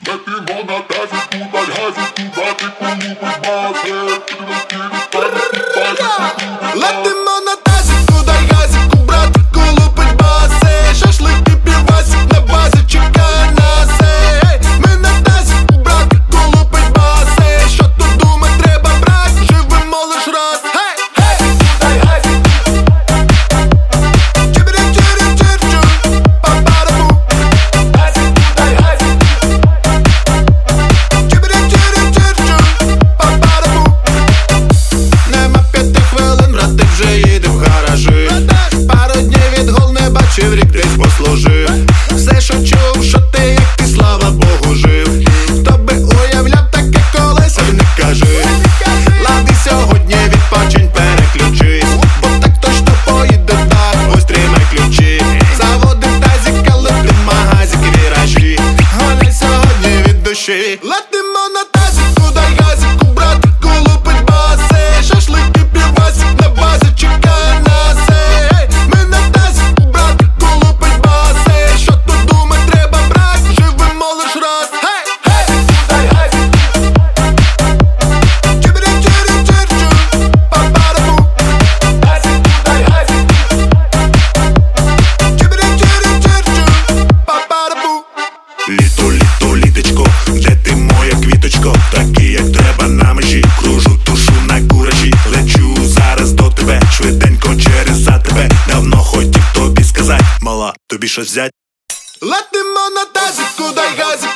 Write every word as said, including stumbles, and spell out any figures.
Летимо на тазику, дай газику, батику, лупить баси. Летимо на тазику, дай газику, братику, лупить баси. Шашлики, півасик на базі чекає нас. Ей, ми на тазику, братику, лупить баси. Що тут думать, треба брать, живемо лиш раз. Гей, гей, дай газику. Чибірі-чирі-чир-чур, па-па-ра-бу. Газику, дай газику. Чибірі-чирі-чир-чур, па-па-ра-бу. Нема п'яти хвилин, брати вже їде в гаражі. Пару днів від гол не бачив, рік десь послужив. Все, що чув, що ти, як ти, слава Богу, жив. Хто би уявляв таке колись, ой, не кажи. Лади сьогодні відпочинь, переключись, бо так точно поїде так, ось тримай ключі. Заводи тазик, але ти магазик, віражі. Гони сьогодні від душі. Летимо на тазику, дай газику, братику, лупить баси. Шашлики, півасик на базі чекає нас. Ей, ми на тазику, братику, лупить баси. Що тут думать, треба брать, живемо лиш раз. Гей, гей, дай газику. Чибірі-чирі-чир-чур, па-па-ра-бу. Газику, дай газику. Чибірі-чирі-чир-чур, па-па-ра-бу. Літо, літо, літочко, де ти моя квіточко? Такі, як треба на межі, кружу, тушу на куражі. Лечу зараз до тебе, швиденько через за тебе. Давно хотів тобі сказать, мала, тобі щось взять? Летимо на тазику, дай газику.